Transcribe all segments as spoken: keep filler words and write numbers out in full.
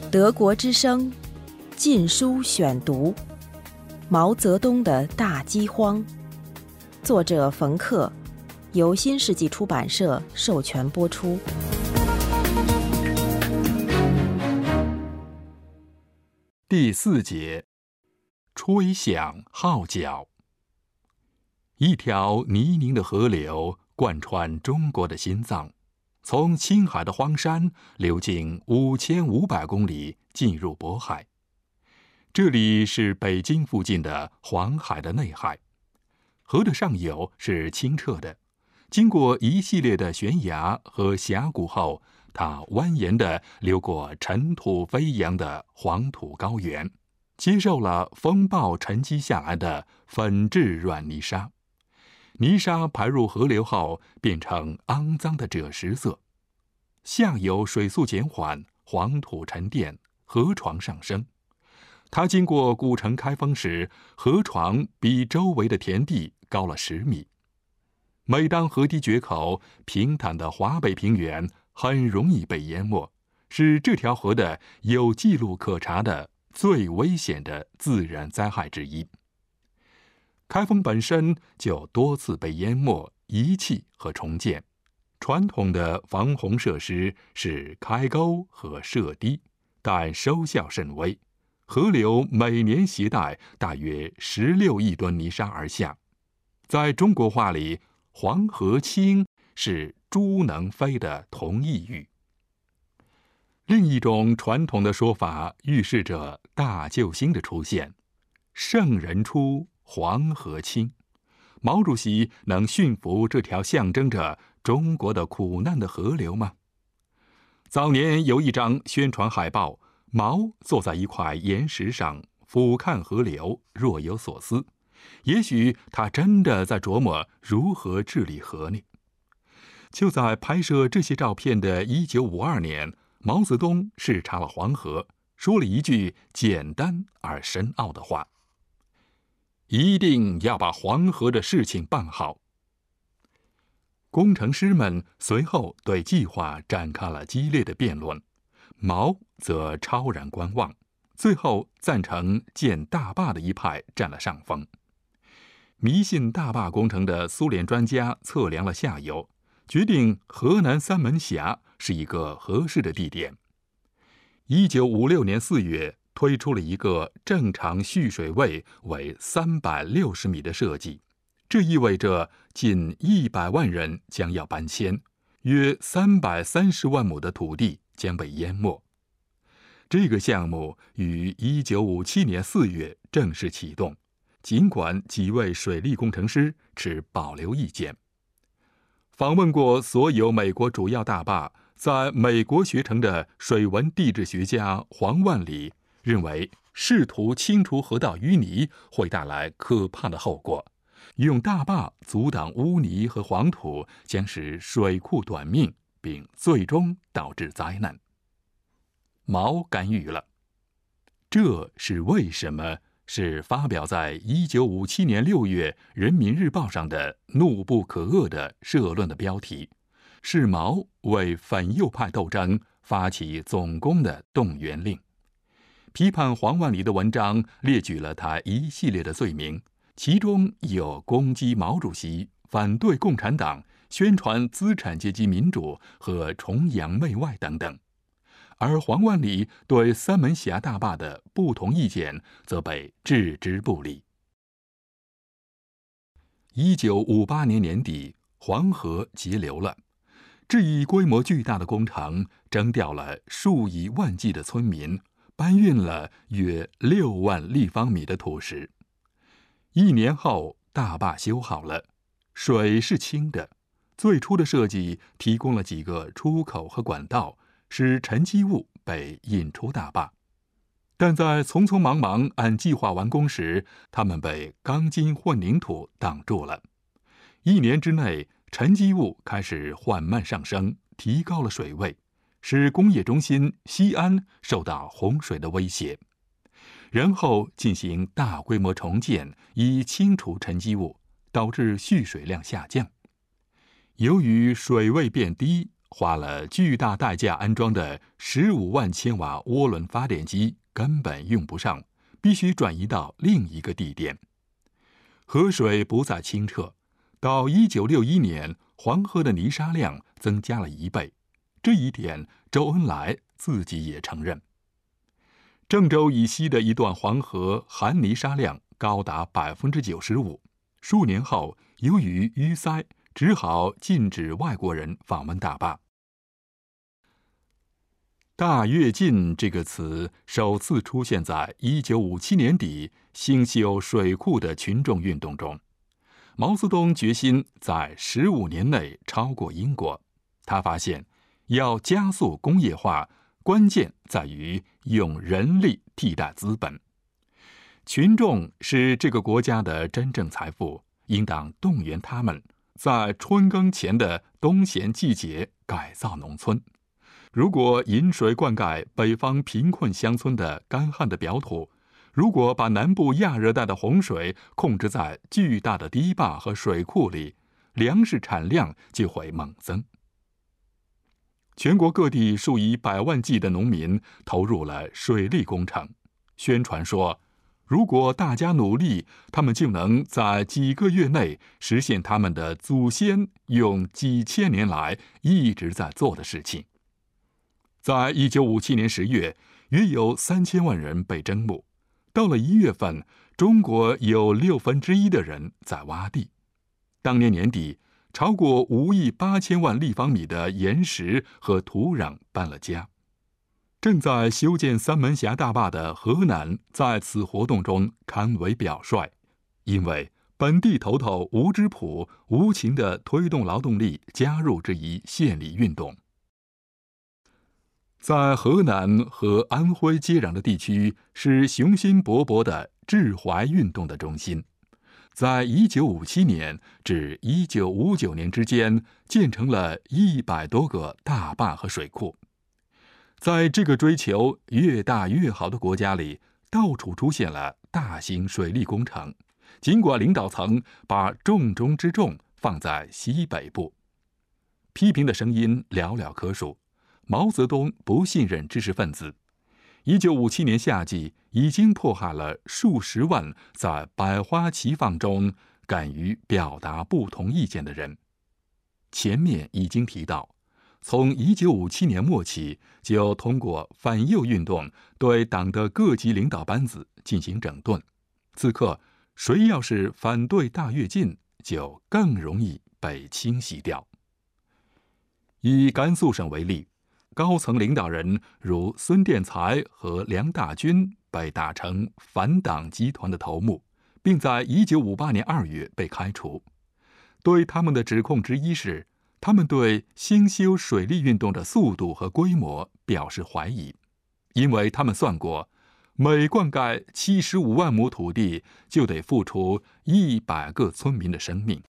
德国之声《禁书选读》，毛泽东的大饥荒，作者冯克，由新世纪出版社授权播出。 第四节，吹响号角。一条泥泞的河流贯穿中国的心脏，从青海的荒山流经五千五百公里，进入渤海。这里是北京附近的黄海的内海。河的上游是清澈的，经过一系列的悬崖和峡谷后，它蜿蜒地流过尘土飞扬的黄土高原，接受了风暴沉积下来的粉质软泥沙。泥沙排入河流后，变成肮脏的赭石色。下游水速减缓，黄土沉淀，河床上升。它经过古城开封时，河床比周围的田地高了十米。每当河堤决口，平坦的华北平原很容易被淹没，是这条河的有记录可查的最危险的自然灾害之一。开封本身就多次被淹没、遗弃和重建。传统的防洪设施是开沟和设堤，但收效甚微。河流每年携带大约十六亿吨泥沙而下。在中国话里，黄河清是猪能飞的同义语。另一种传统的说法预示着大救星的出现：圣人出，黄河清。毛主席能驯服这条象征着中国的苦难的河流吗？早年有一张宣传海报，毛坐在一块岩石上，俯瞰河流，若有所思。也许他真的在琢磨如何治理河呢？就在拍摄这些照片的一九五二年，毛泽东视察了黄河，说了一句简单而深奥的话：一定要把黄河的事情办好。工程师们随后对计划展开了激烈的辩论，毛则超然观望，最后赞成建大坝的一派占了上风。迷信大坝工程的苏联专家测量了下游，决定河南三门峡是一个合适的地点。一九五六年四月，推出了一个正常蓄水位为三百六十米的设计，这意味着近一百万人将要搬迁，约三百三十万亩的土地将被淹没。这个项目于一九五七年四月正式启动，尽管几位水利工程师持保留意见。访问过所有美国主要大坝，在美国学成的水文地质学家黄万里认为，试图清除河道淤泥会带来可怕的后果。用大坝阻挡污泥和黄土，将使水库短命，并最终导致灾难。毛干预了。这是为什么？是发表在一九五七年六月《人民日报》上的怒不可遏的社论的标题，是毛为反右派斗争发起总攻的动员令。批判黄万里的文章列举了他一系列的罪名，其中有攻击毛主席、反对共产党、宣传资产阶级民主和崇洋媚外等等。而黄万里对三门峡大坝的不同意见则被置之不理。一九五八年年底，黄河截流了，这一规模巨大的工程征调了数以万计的村民，搬运了约六万立方米的土石。一年后，大坝修好了，水是清的。最初的设计提供了几个出口和管道，使沉积物被引出大坝。但在匆匆忙忙按计划完工时，它们被钢筋混凝土挡住了。一年之内，沉积物开始缓慢上升，提高了水位，使工业中心西安受到洪水的威胁。然后进行大规模重建，以清除沉积物，导致蓄水量下降。由于水位变低， 花了巨大代价安装的十五万千瓦涡轮发电机根本用不上，必须转移到另一个地点。河水不再清澈，到一九六一年，黄河的泥沙量增加了一倍，这一点周恩来自己也承认。郑州以西的一段黄河含泥沙量高达百分之九十五，数年后由于淤塞，只好禁止外国人访问大坝。大跃进这个词首次出现在一九五七年底兴修水库的群众运动中。毛泽东决心在十五年内超过英国。他发现，要加速工业化，关键在于用人力替代资本。群众是这个国家的真正财富，应当动员他们，在春耕前的冬闲季节改造农村。如果引水灌溉北方贫困乡村的干旱的表土，如果把南部亚热带的洪水控制在巨大的堤坝和水库里，粮食产量就会猛增。全国各地数以百万计的农民投入了水利工程，宣传说，如果大家努力，他们就能在几个月内实现他们的祖先用几千年来一直在做的事情。在一九五七年十月，约有三千万人被征募。到了一月份，中国有六分之一的人在挖地。当年年底，超过五亿八千万立方米的岩石和土壤搬了家。正在修建三门峡大坝的河南，在此活动中堪为表率，因为本地头头吴之甫无情地推动劳动力加入这一县里运动。在河南和安徽接壤的地区是雄心勃勃的治淮运动的中心。在一九五七年至一九五九年之间，建成了一百多个大坝和水库。在这个追求越大越好的国家里，到处出现了大型水利工程，尽管领导层把重中之重放在西北部。批评的声音寥寥可数。毛泽东不信任知识分子。一九五七年夏季，已经迫害了数十万在百花齐放中敢于表达不同意见的人。前面已经提到，从一九五七年末起，就通过反右运动对党的各级领导班子进行整顿。此刻，谁要是反对大跃进，就更容易被清洗掉。以甘肃省为例，高层领导人如孙殿才和梁大军被打成反党集团的头目，并在一九五八年二月被开除。对他们的指控之一是，他们对兴修水利运动的速度和规模表示怀疑，因为他们算过，每灌溉七十五万亩土地就得付出一百个村民的生命。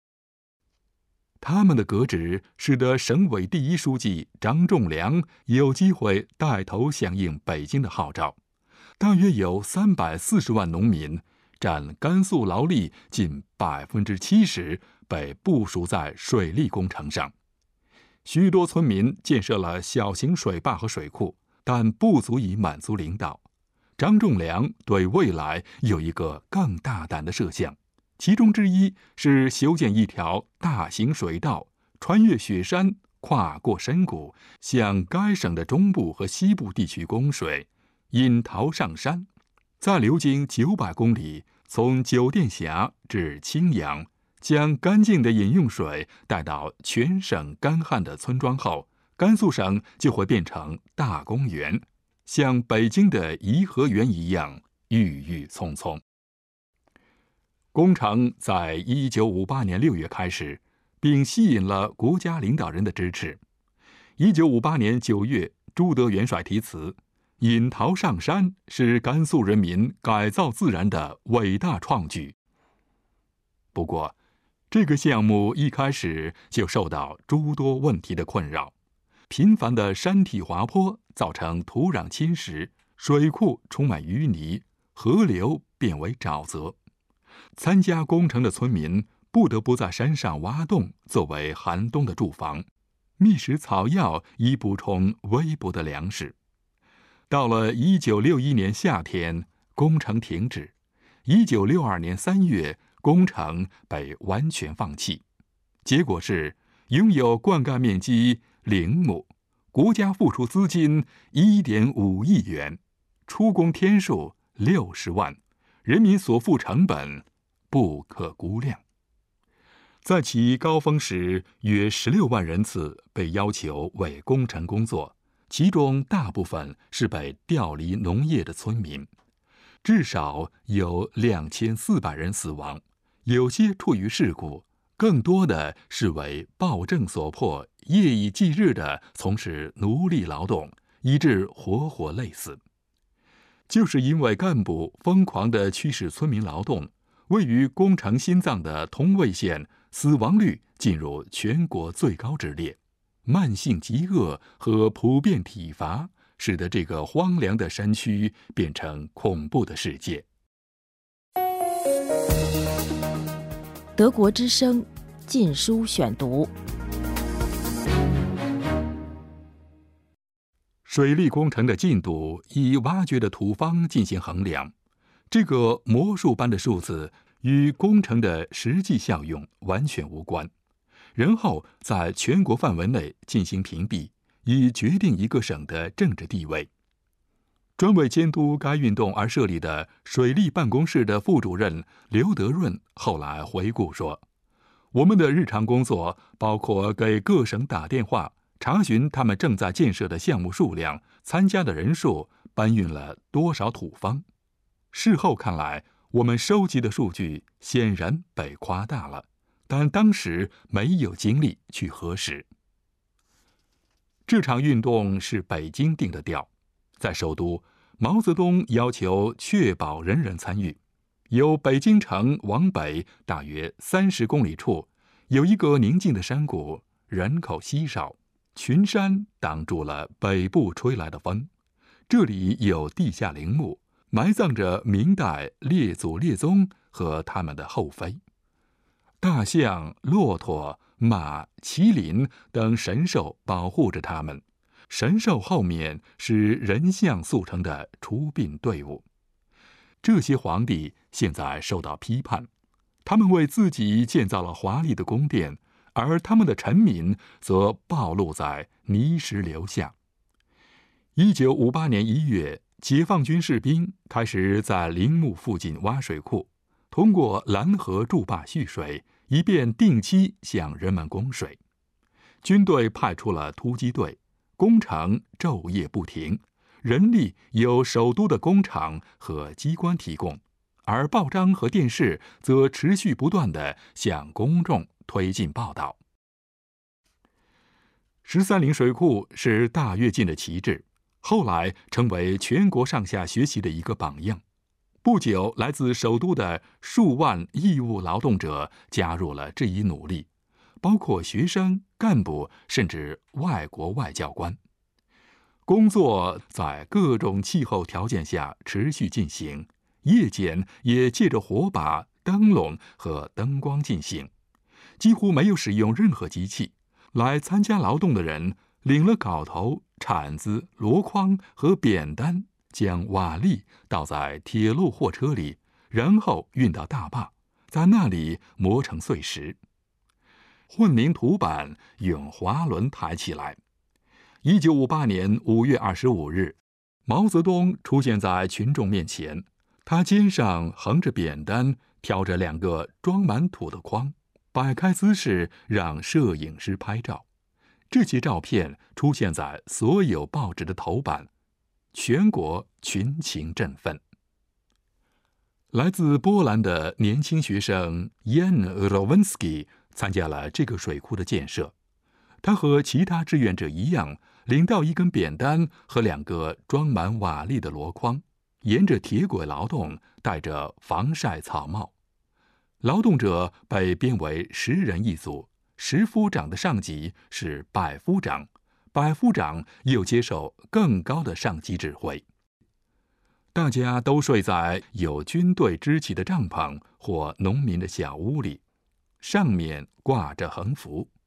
他们的革职使得省委第一书记张仲良有机会带头响应北京的号召。大约有三百四十万农民，占甘肃劳力近百分之七十，被部署在水利工程上。许多村民建设了小型水坝和水库，但不足以满足领导。张仲良对未来有一个更大胆的设想。其中之一是修建一条大型水道，穿越雪山，跨过深谷，向该省的中部和西部地区供水，引桃上山，再流经九百公里，从九店峡至青阳，将干净的饮用水带到全省干旱的村庄后，甘肃省就会变成大公园，像北京的颐和园一样郁郁葱葱。工程在一九五八年六月开始，并吸引了国家领导人的支持。一九五八年九月，朱德元帅题词：“引桃上山是甘肃人民改造自然的伟大创举。”不过，这个项目一开始就受到诸多问题的困扰。频繁的山体滑坡造成土壤侵蚀，水库充满淤泥，河流变为沼泽。参加工程的村民不得不在山上挖洞作为寒冬的住房。 觅食草药以补充微薄的粮食。到了一九六一年夏天，工程停止。一九六二年三月，工程被完全放弃。结果是拥有灌溉面积零亩，国家付出资金一点五亿元，出工天数六十万，人民所付成本不可估量。在其高峰时，约十六万人次被要求为工程工作，其中大部分是被调离农业的村民，至少有两千四百人死亡，有些处于事故，更多的是为暴政所迫，夜以继日地从事奴隶劳动，以致活活累死。就是因为干部疯狂地驱使村民劳动，位于工程心脏的同渭县死亡率进入全国最高之列，慢性饥饿和普遍体乏使得这个荒凉的山区变成恐怖的世界。 德国之声禁书选读。 水利工程的进度以挖掘的土方进行衡量，这个魔术般的数字与工程的实际效用完全无关，然后在全国范围内进行评比，以决定一个省的政治地位。专为监督该运动而设立的水利办公室的副主任刘德润后来回顾说，我们的日常工作包括给各省打电话，查询他们正在建设的项目数量、参加的人数、搬运了多少土方。事后看来，我们收集的数据显然被夸大了，但当时没有精力去核实。这场运动是北京定的调，在首都，毛泽东要求确保人人参与。由北京城往北大约三十公里处，有一个宁静的山谷，人口稀少，群山挡住了北部吹来的风。这里有地下陵墓，埋葬着明代列祖列宗和他们的后妃。大象、骆驼、马、麒麟等神兽保护着他们，神兽后面是人像塑成的出殡队伍。这些皇帝现在受到批判，他们为自己建造了华丽的宫殿，而他们的臣民则暴露在泥石流下。一九五八年一月，解放军士兵开始在陵墓附近挖水库，通过拦河筑坝蓄水，以便定期向人们供水。军队派出了突击队，工程昼夜不停，人力由首都的工厂和机关提供，而报章和电视则持续不断地向公众推进报道。十三陵水库是大跃进的旗帜，后来成为全国上下学习的一个榜样。不久，来自首都的数万义务劳动者加入了这一努力，包括学生、干部，甚至外国外交官。工作在各种气候条件下持续进行，夜间也借着火把、灯笼和灯光进行，几乎没有使用任何机器。来参加劳动的人领了镐头、铲子、箩筐和扁担，将瓦砾倒在铁路货车里，然后运到大坝，在那里磨成碎石。混凝土板用滑轮抬起来。一九五八年五月二十五日，毛泽东出现在群众面前，他肩上横着扁担，挑着两个装满土的筐，摆开姿势让摄影师拍照。这些照片出现在所有报纸的头版，全国群情振奋。来自波兰的年轻学生 Jan Rowinski 参加了这个水库的建设。他和其他志愿者一样，领到一根扁担和两个装满瓦砾的箩筐，沿着铁轨劳动，戴着防晒草帽。劳动者被编为十人一组，十夫长的上级是百夫长，百夫长又接受更高的上级指挥。大家都睡在有军队支旗的帐篷或农民的小屋里，上面挂着横幅。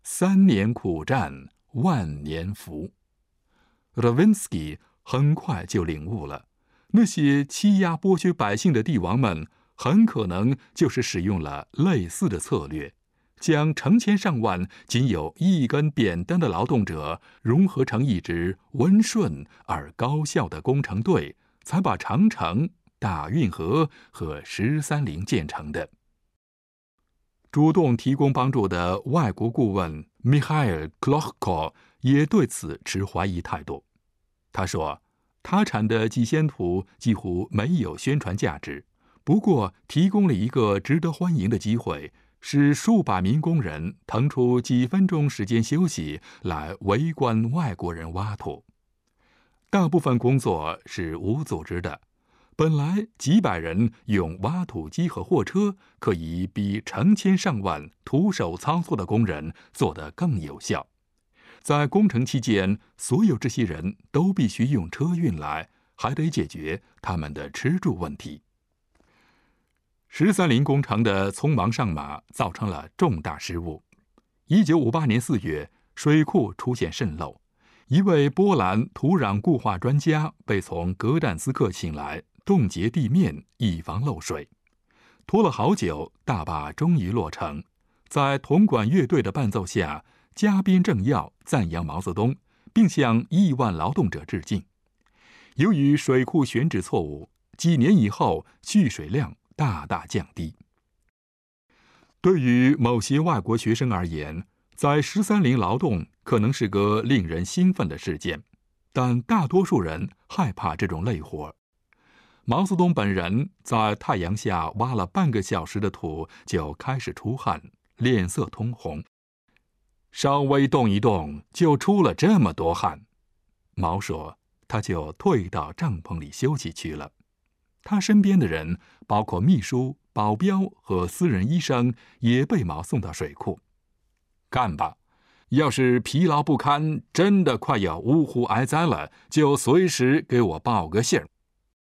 三年苦战，万年福。Ravinsky 很快就领悟了，那些欺压剥削百姓的帝王们，很可能就是使用了类似的策略，将成千上万仅有一根扁担的劳动者融合成一支温顺而高效的工程队，才把长城、大运河和十三陵建成的。主动提供帮助的外国顾问 Mikhail Klochko 也对此持怀疑态度。他说，他产的几线图几乎没有宣传价值，不过提供了一个值得欢迎的机会，使数百名工人腾出几分钟时间休息来围观外国人挖土。大部分工作是无组织的，本来几百人用挖土机和货车可以比成千上万徒手操作的工人做得更有效。在工程期间，所有这些人都必须用车运来，还得解决他们的吃住问题。十三陵工程的匆忙上马造成了重大失误。一九五八年四月，水库出现渗漏，一位波兰土壤固化专家被从格但斯克请来，冻结地面，以防漏水。拖了好久，大坝终于落成。在铜管乐队的伴奏下，嘉宾政要赞扬毛泽东，并向亿万劳动者致敬。由于水库选址错误，几年以后蓄水量大大降低。对于某些外国学生而言，在十三陵劳动可能是个令人兴奋的事件，但大多数人害怕这种累活。毛泽东本人在太阳下挖了半个小时的土，就开始出汗，脸色通红。稍微动一动就出了这么多汗，毛说，他就退到帐篷里休息去了。他身边的人，包括秘书、保镖和私人医生，也被毛送到水库。干吧，要是疲劳不堪，真的快要呜呼哀哉了，就随时给我报个信儿。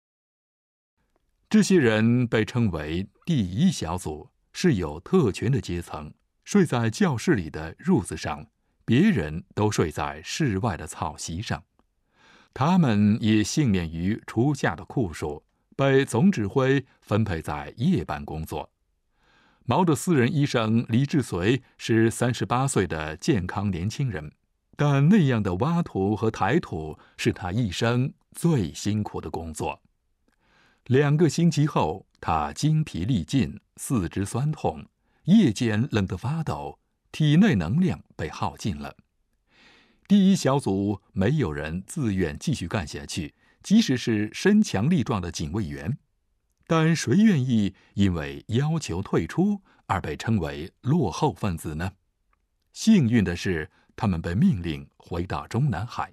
这些人被称为第一小组，是有特权的阶层，睡在教室里的褥子上，别人都睡在室外的草席上。他们也幸免于初夏的酷暑，被总指挥分配在夜班工作。毛的私人医生李志绥是三十八岁的健康年轻人，但那样的挖土和抬土是他一生最辛苦的工作。两个星期后，他精疲力尽，四肢酸痛，夜间冷得发抖，体内能量被耗尽了。第一小组没有人自愿继续干下去，即使是身强力壮的警卫员。但谁愿意因为要求退出而被称为落后分子呢？幸运的是，他们被命令回到中南海。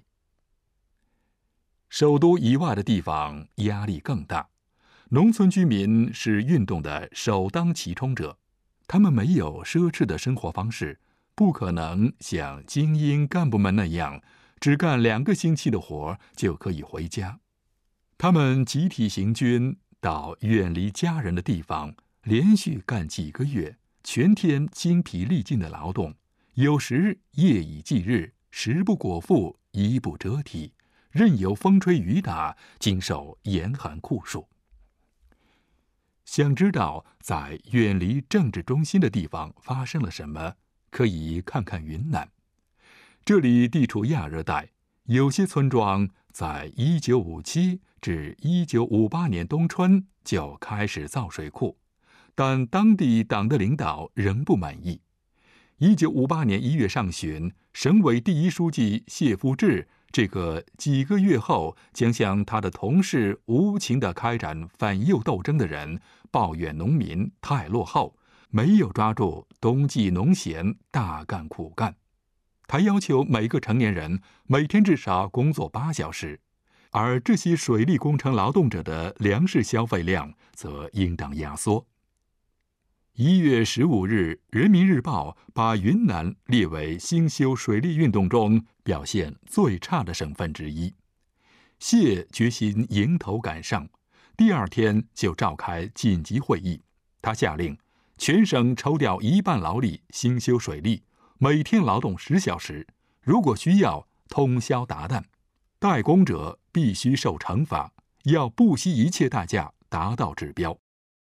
首都以外的地方压力更大，农村居民是运动的首当其冲者，他们没有奢侈的生活方式，不可能像精英干部们那样只干两个星期的活就可以回家。他们集体行军到远离家人的地方，连续干几个月，全天精疲力尽的劳动，有时夜以继日，食不果腹，衣不遮体，任由风吹雨打，经受严寒酷暑。想知道在远离政治中心的地方发生了什么，可以看看云南。这里地处亚热带，有些村庄在一九五七至一九五八年冬春就开始造水库，但当地党的领导仍不满意。一九五八年一月上旬，省委第一书记谢富治这个几个月后将向他的同事无情地开展反右斗争的人，抱怨农民太落后，没有抓住冬季农闲大干苦干。他要求每个成年人每天至少工作八小时，而这些水利工程劳动者的粮食消费量则应当压缩。一月十五日，《人民日报》把云南列为兴修水利运动中表现最差的省份之一。谢决心迎头赶上，第二天就召开紧急会议。他下令全省抽调一半劳力兴修水利， 每天劳动十小时，如果需要通宵达旦，怠工者必须受惩罚，要不惜一切代价达到指标。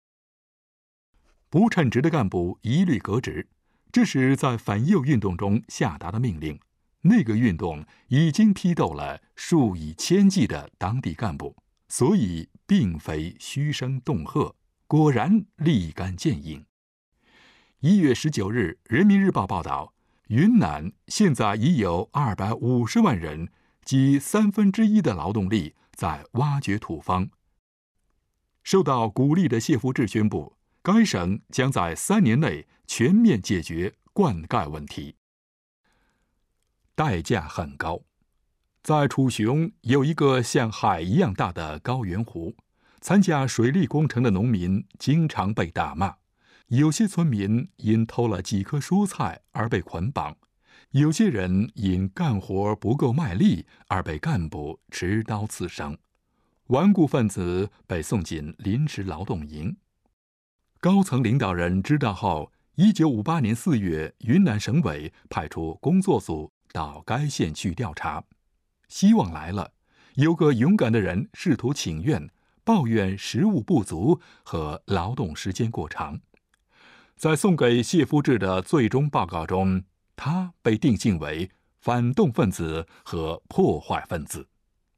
不称职的干部一律革职，这是在反右运动中下达的命令。那个运动已经批斗了数以千计的当地干部，所以并非嘘声恫吓，果然立竿见影。一月十九日，《人民日报》报道，云南现在已有二百五十万人，即三分之一的劳动力在挖掘土方。受到鼓励的谢富治宣布，该省将在三年内全面解决灌溉问题。代价很高，在楚雄有一个像海一样大的高原湖，参加水利工程的农民经常被打骂。有些村民因偷了几颗蔬菜而被捆绑，有些人因干活不够卖力而被干部持刀刺伤，顽固分子被送进临时劳动营。高层领导人知道后，一九五八年四月，云南省委派出工作组到该县去调查。希望来了，有个勇敢的人试图请愿，抱怨食物不足和劳动时间过长。在送给谢富治的最终报告中，他被定性为反动分子和破坏分子。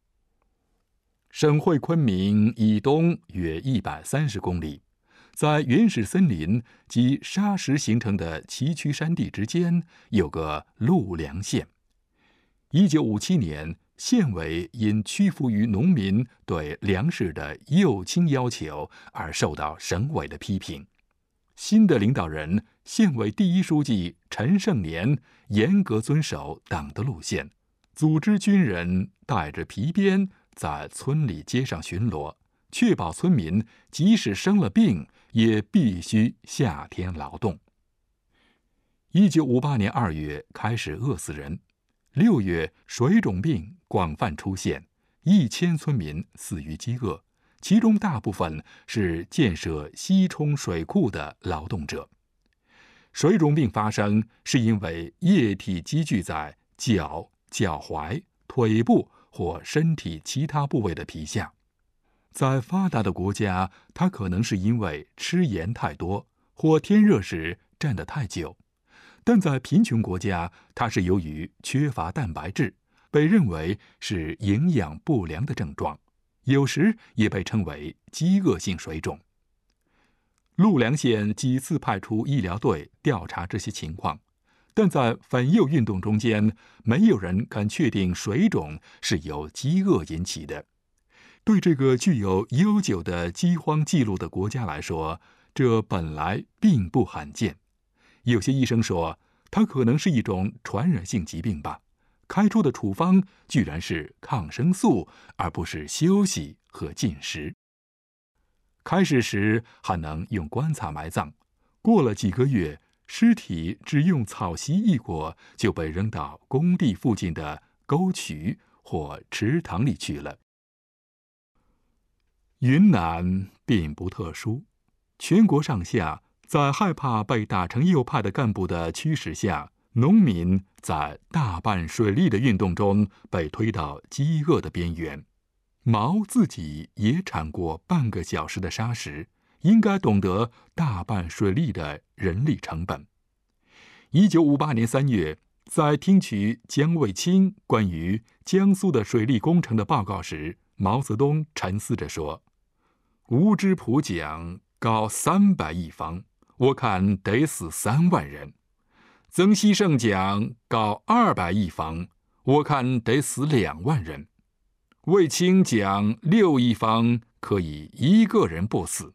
省会昆明以东约一百三十公里，在原始森林及沙石形成的崎岖山地之间，有个陆良县。一九五七年，县委因屈服于农民对粮食的右倾要求而受到省委的批评。新的领导人，县委第一书记陈胜年严格遵守党的路线，组织军人带着皮鞭在村里街上巡逻，确保村民即使生了病也必须夏天劳动。一九五八年二月开始饿死人，六月水肿病广泛出现，一千村民死于饥饿，其中大部分是建设西冲水库的劳动者。水肿病发生是因为液体积聚在脚、脚踝、腿部或身体其他部位的皮下。在发达的国家，它可能是因为吃盐太多或天热时站得太久，但在贫穷国家，它是由于缺乏蛋白质，被认为是营养不良的症状，有时也被称为饥饿性水肿。陆良县几次派出医疗队调查这些情况，但在反右运动中间，没有人敢确定水肿是由饥饿引起的。对这个具有悠久的饥荒记录的国家来说，这本来并不罕见。有些医生说，它可能是一种传染性疾病吧，开出的处方居然是抗生素，而不是休息和进食。开始时还能用棺材埋葬，过了几个月，尸体只用草席一裹就被扔到工地附近的沟渠或池塘里去了。云南并不特殊，全国上下在害怕被打成右派的干部的驱使下，农民在大办水利的运动中被推到饥饿的边缘。毛自己也铲过半个小时的沙石，应该懂得大办水利的人力成本。一九五八年三月，在听取江卫清关于江苏的水利工程的报告时，毛泽东沉思着说：“吴芝浦讲高三百亿方，我看得死三万人；曾希圣讲高二百亿方，我看得死两万人。卫青讲六亿方，可以一个人不死。”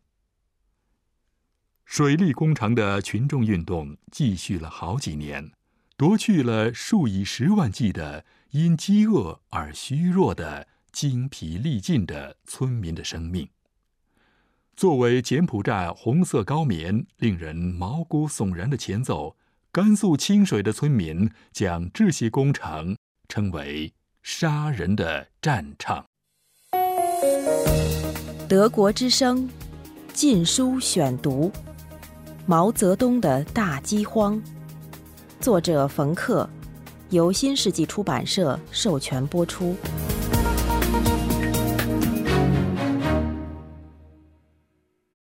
水利工程的群众运动继续了好几年，夺去了数以十万计的因饥饿而虚弱的精疲力尽的村民的生命。作为柬埔寨红色高棉令人毛骨悚然的前奏，甘肃清水的村民将这些工程称为杀人的战场。 德国之声禁书选读，毛泽东的大饥荒， 作者冯克，由新世纪出版社授权播出。